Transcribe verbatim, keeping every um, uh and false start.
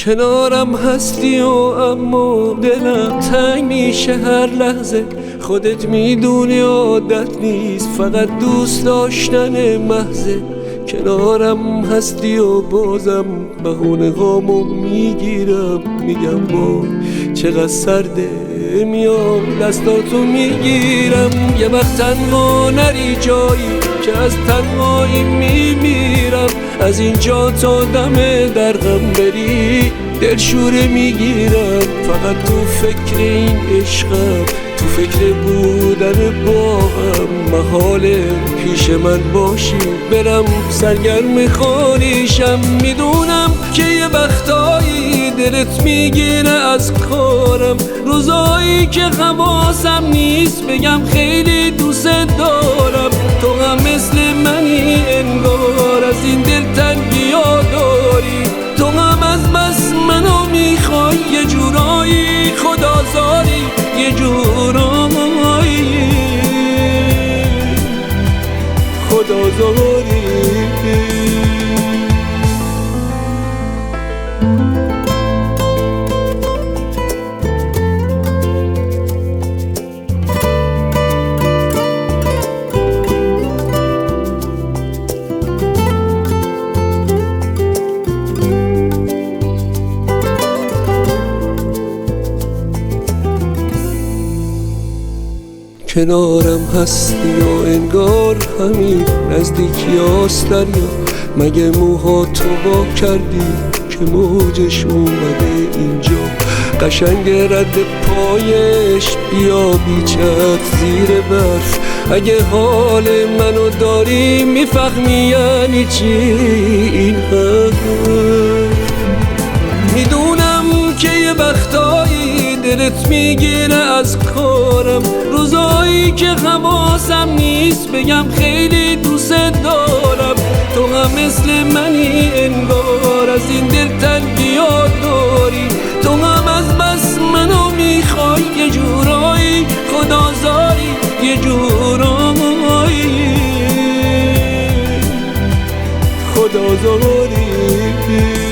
کنارم هستی و اما دلم تنگ میشه هر لحظه. خودت میدونی عادت نیست، فقط دوست داشتن محضه. کنارم هستی و بازم بهونه هامو میگیرم، میگم وای چقدر سرده، میام دستاتو میگیرم. یه وقت تنها نری جایی که از تنهایی میمیرم، از اینجا تا دم در غم بری دلشوره میگیرم. فقط تو فکر این عشقم، تو فکر بودن باهم، محاله پیش من باشی برم سرگرم خانیشم. میدونم که یه وقتایی دلت میگیره از کارم، روزایی که حواسم نیست بگم خیلی دوست دارم. تو هم مثل منی انگار، از این دلتنگی ها داری. تو هم از بس منو میخوای، یه جورایی خدازاری، یه جورایی خدازاری. کنارم هستی و انگار همین نزدیکی هاست دریا. مگه موها تو با کردی که موجش اومده اینجا؟ قشنگ رد پایش بیا بیچت زیر برف. اگه حال منو داری میفهمی یعنی چی این حرف. میدونم که یه وقتایی دلت میگیره از کارم، روزایی که حواسم نیست بگم خیلی دوست دارم. تو هم مثل منی انگار، از این دلتنگی ها داری. تو هم از بس منو میخوای، یه جورایی خدازاری، یه جورایی خدازاری.